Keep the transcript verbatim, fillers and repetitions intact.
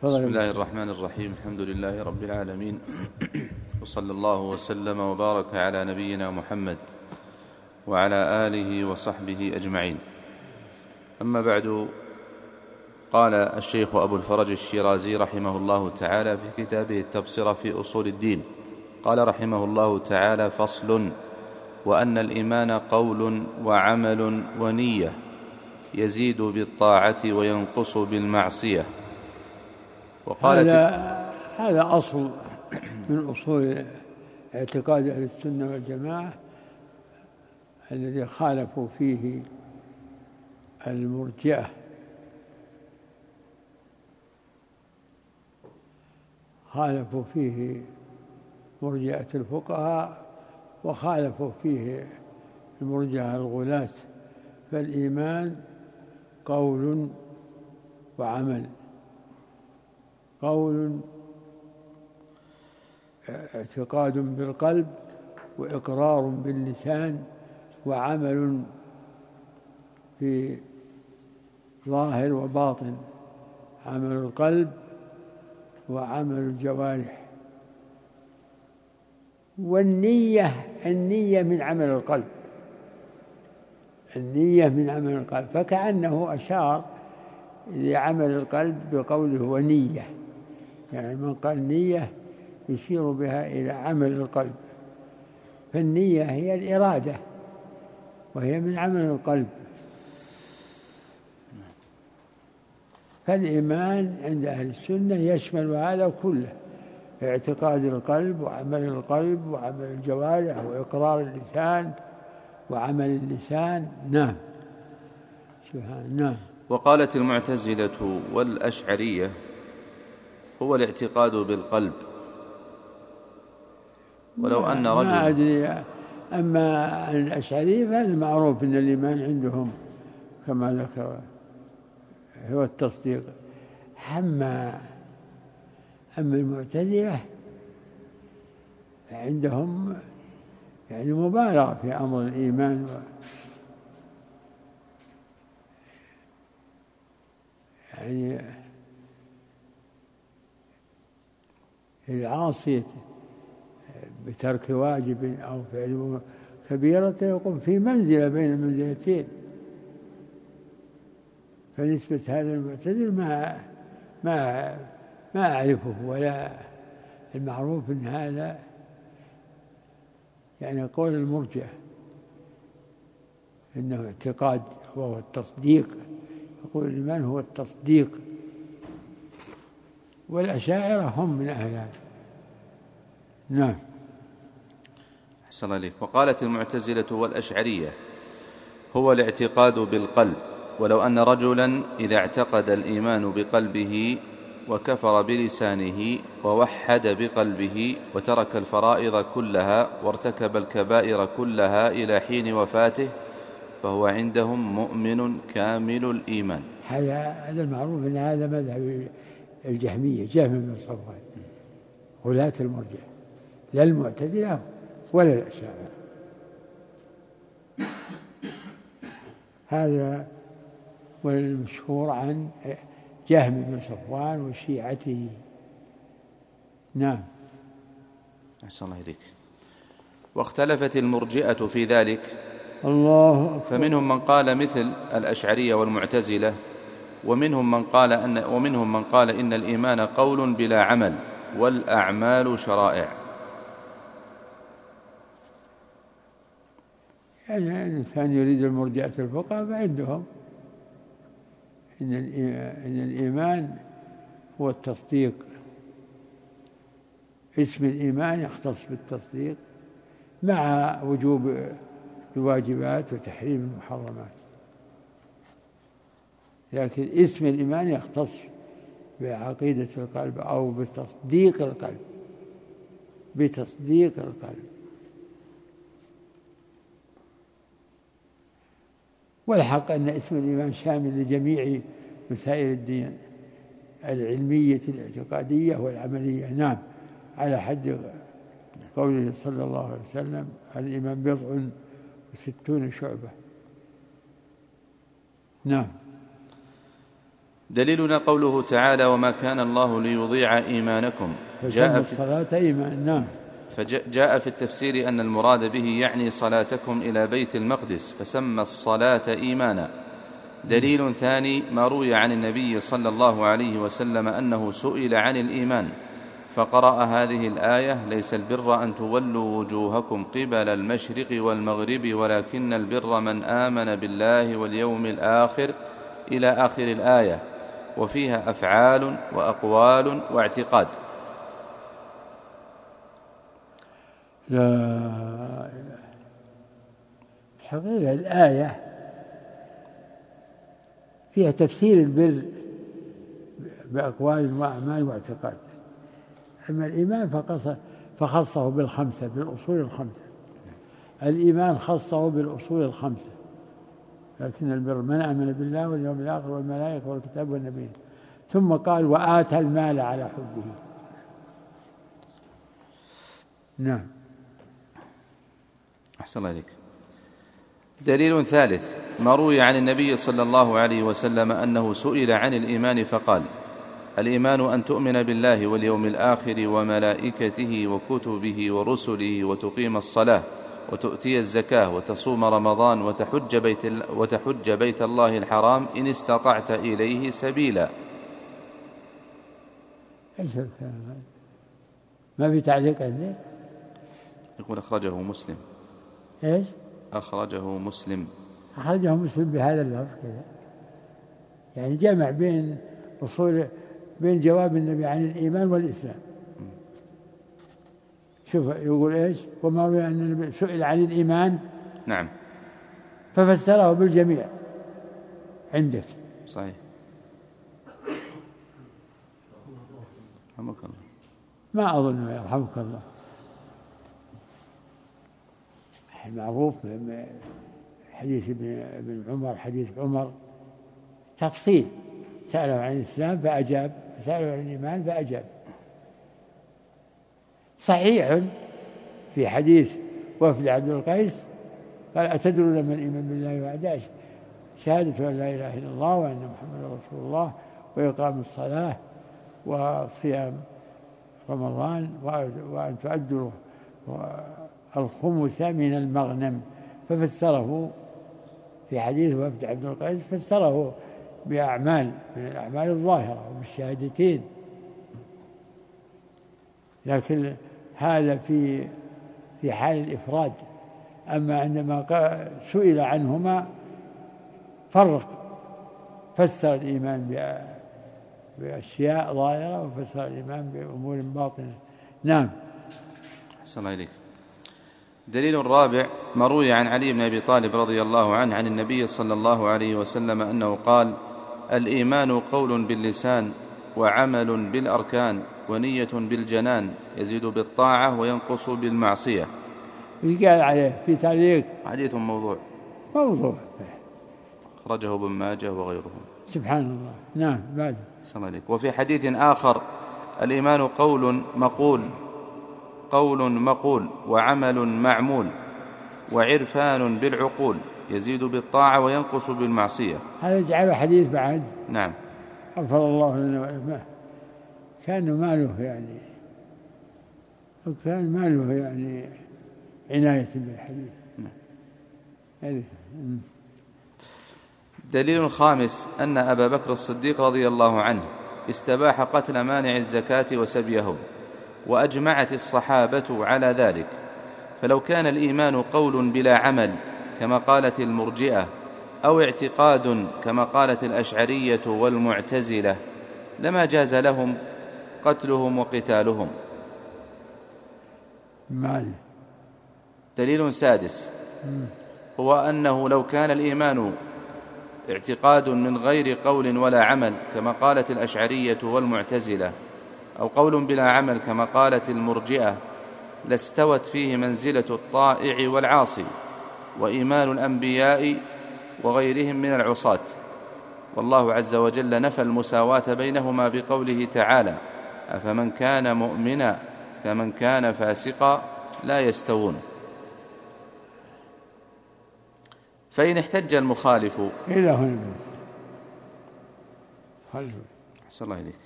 بسم الله الرحمن الرحيم. الحمد لله رب العالمين، وصلى الله وسلم وبارك على نبينا محمد وعلى آله وصحبه أجمعين. أما بعد، قال الشيخ أبو الفرج الشيرازي رحمه الله تعالى في كتابه التبصرة في أصول الدين، قال رحمه الله تعالى: فصل: وأن الإيمان قول وعمل ونية، يزيد بالطاعة وينقص بالمعصية. هذا هذا أصل من أصول اعتقاد أهل السنة والجماعة الذي خالفوا فيه المرجئة. خالفوا فيه مرجئة الفقهاء، وخالفوا فيه المرجئة الغلاة. فالإيمان قول وعمل. قول اعتقاد بالقلب وإقرار باللسان وعمل في ظاهر وباطن، عمل القلب وعمل الجوارح. والنية النية من عمل القلب، النية من عمل القلب، فكأنه أشار لعمل القلب بقوله ونية، يعني من قال نية يشير بها إلى عمل القلب. فالنية هي الإرادة، وهي من عمل القلب. فالإيمان عند أهل السنة يشمل هذا كله: اعتقاد القلب وعمل القلب وعمل الجوارح وإقرار اللسان وعمل اللسان. نعم. نعم. وقالت المعتزلة والأشعرية: هو الاعتقاد بالقلب، ولو أن رجل ما أدري. أما الأشعرية فهذا معروف أن الإيمان عندهم كما ذكر هو التصديق. أما أما المعتزلة عندهم يعني مبالغة في أمر الإيمان، يعني العاصي بترك واجب أو فعل كبيرة يقوم في منزلة بين المنزلتين. فنسبة هذا المعتزل ما ما ما أعرفه، ولا المعروف أن هذا يعني قول المرجئة إنه اعتقاد وهو التصديق. يقول الإيمان هو التصديق. والأشاعرة هم من أهل هذا. نعم. أحسن عليك. وقالت المعتزلة والأشعرية: هو الاعتقاد بالقلب، ولو أن رجلا إذا اعتقد الإيمان بقلبه وكفر بلسانه ووحد بقلبه وترك الفرائض كلها وارتكب الكبائر كلها إلى حين وفاته فهو عندهم مؤمن كامل الإيمان. هذا هذا المعروف أن هذا مذهب الجهمية، جهم بن صفوان، غلاة المرجئة، لا المعتزلة ولا الأشاعرة. هذا والمشهور عن جهم بن صفوان وشيعته. نعم. أحسن الله إليك. واختلفت المرجئة في ذلك، الله أكبر. فمنهم من قال مثل الأشعرية والمعتزلة، ومنهم من قال أن ومنهم من قال إن الإيمان قول بلا عمل، والأعمال شرائع. يعني الإنسان يريد المرجئة الفقهاء فعندهم إن الإيمان هو التصديق. اسم الإيمان يختص بالتصديق مع وجوب الواجبات وتحريم المحرمات، لكن اسم الإيمان يختص بعقيدة القلب أو بتصديق القلب، بتصديق القلب. والحق أن اسم الإيمان شامل لجميع مسائل الدين العلمية الاعتقادية والعملية. نعم، على حد قوله صلى الله عليه وسلم: الإيمان بضع وستون شعبة. نعم. دليلنا قوله تعالى وما كان الله ليضيع إيمانكم جاء في الصلاة إيمان. نعم. فجاء في التفسير أن المراد به يعني صلاتكم إلى بيت المقدس فسمى الصلاة إيمانا. دليل ثاني ما روي عن النبي صلى الله عليه وسلم أنه سئل عن الإيمان فقرأ هذه الآية ليس البر أن تولوا وجوهكم قبل المشرق والمغرب ولكن البر من آمن بالله واليوم الآخر إلى آخر الآية، وفيها أفعال وأقوال واعتقاد. لا الحقيقة الآية فيها تفسير البر بأقوال وأعمال واعتقاد، أما الإيمان فخصه بالخمسة بالأصول الخمسة. الإيمان خصه بالأصول الخمسة، لكن البر من آمن بالله واليوم الآخر والملائكة والكتاب والنبيين، ثم قال وآتى المال على حبه. نعم. أحسن الله إليك. دليل ثالث ما روي عن النبي صلى الله عليه وسلم أنه سئل عن الإيمان فقال الإيمان أن تؤمن بالله واليوم الآخر وملائكته وكتبه ورسله وتقيم الصلاة وتؤتي الزكاة وتصوم رمضان وتحج بيت, وتحج بيت الله الحرام إن استطعت إليه سبيلا. إيش الكلام؟ ما في تعليق عندك؟ يقول أخرجه مسلم. إيش؟ أخرجه مسلم. أخرجه مسلم بهذا اللفظ كذا، يعني جمع بين أصول بين جواب النبي عن الإيمان والإسلام. شوف يقول إيش؟ وما روي أن النبي سئل عن الإيمان. نعم. ففسره بالجميع عندك. صحيح. رحمك الله. ما أظن يرحمك الله. معروف حديث ابن عمر حديث عمر تفصيل، سأله عن الإسلام فأجاب، سأله عن الإيمان فأجاب. صحيح في حديث وفد عبد القيس قال أتدرون ما الإيمان بالله وحده؟ شهادة أن لا إله إلا الله وأن محمدا رسول الله وإقام الصلاة وصيام رمضان وأن تؤدوا الخمس من المغنم. ففسره في حديث وفد عبد القيس فسره بأعمال من الأعمال الظاهرة وبالشهادتين، لكن هذا في في حال الإفراد. أما عندما سئل عنهما فرق، فسر الإيمان بأشياء ظاهرة وفسر الإيمان بأمور باطنة. نعم. أحسن الله إليك. دليل الرابع ما روي عن علي بن أبي طالب رضي الله عنه عن النبي صلى الله عليه وسلم أنه قال الإيمان قول باللسان وعمل بالأركان ونية بالجنان يزيد بالطاعة وينقص بالمعصية. قال عليه في تعليق حديث موضوع موضوع أخرجه ابن ماجه وغيره. سبحان الله. نعم. بعد. وفي حديث آخر الإيمان قول مقول قول مقول وعمل معمول وعرفان بالعقول يزيد بالطاعة وينقص بالمعصية. هذا جعله حديث بعد. نعم. غفر الله لنا ولكم. كان ماله يعني كان ماله يعني عناية بالحديث. نعم. دليل خامس أن أبا بكر الصديق رضي الله عنه استباح قتل مانع الزكاة وسبيهم، وأجمعت الصحابة على ذلك. فلو كان الإيمان قول بلا عمل كما قالت المرجئة أو اعتقاد كما قالت الأشعرية والمعتزلة لما جاز لهم قتلهم وقتالهم. مال. دليل سادس هو أنه لو كان الإيمان اعتقاد من غير قول ولا عمل كما قالت الأشعرية والمعتزلة أو قول بلا عمل كما قالت المرجئة لاستوت فيه منزلة الطائع والعاصي وإيمان الأنبياء وغيرهم من العصاة، والله عز وجل نفى المساواة بينهما بقوله تعالى أفمن كان مؤمنا كمن كان فاسقا لا يستوون. فإن احتج المخالف إلى هنا خلف. أحسن الله إليك.